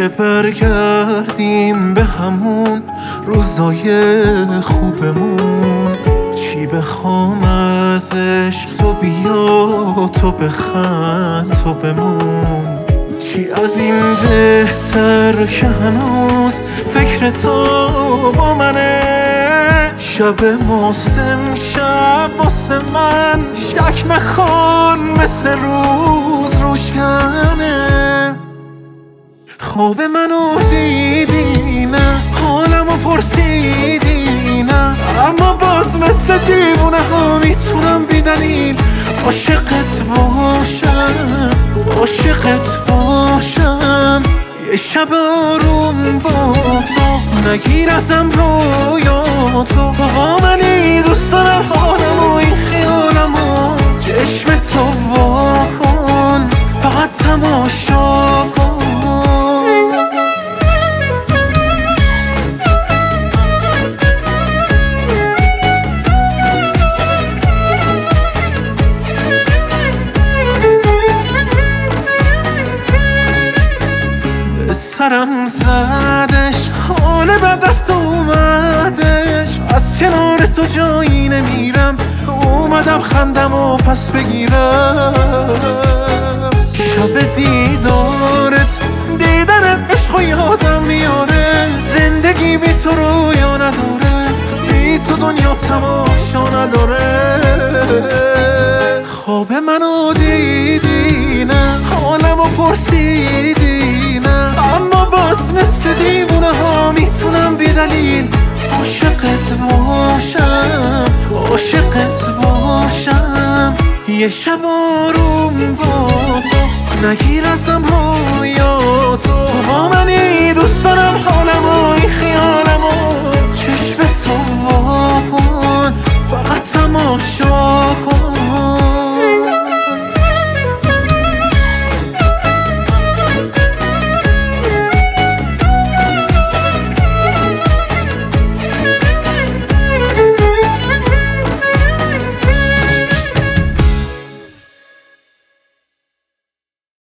که برگردیم به همون روزای خوبمون. چی بخوام از عشق تو بیا تو بخند تو بمون. چی از این بهتر که هنوز فکر تو با منه. شب ماست امشب واسه من، شک نکن مثل روز روشنه. خواب منو دیدی نه، حالمو پرسیدی نه، اما باز مثل دیوونه ها میتونم بی دلیل عاشقت باشم، عاشقت باشم. یه شب آروم با تو نگیر ازم رویاتو، تو با منی دوست دارم حالمو این خیالمو. چشم تو وا کن فقط تماشا کن. سرم زدش حال بد رفت و اومدش، از کنار تو جایی نمیرم، اومدم خندم و پس بگیرم. شب دیدارت دیدنت عشق و یادم میاره، زندگی بی تو رویا نداره، بی تو دنیا تماشا نداره. خواب منو دیدی نه، حالمو پرسیدی نه، اما باز مثل دیوونه ها میتونم بی دلیل عاشقت باشم، عاشقت باشم. یه شب آروم با تو نگیر ازم رویاتو، تو با منی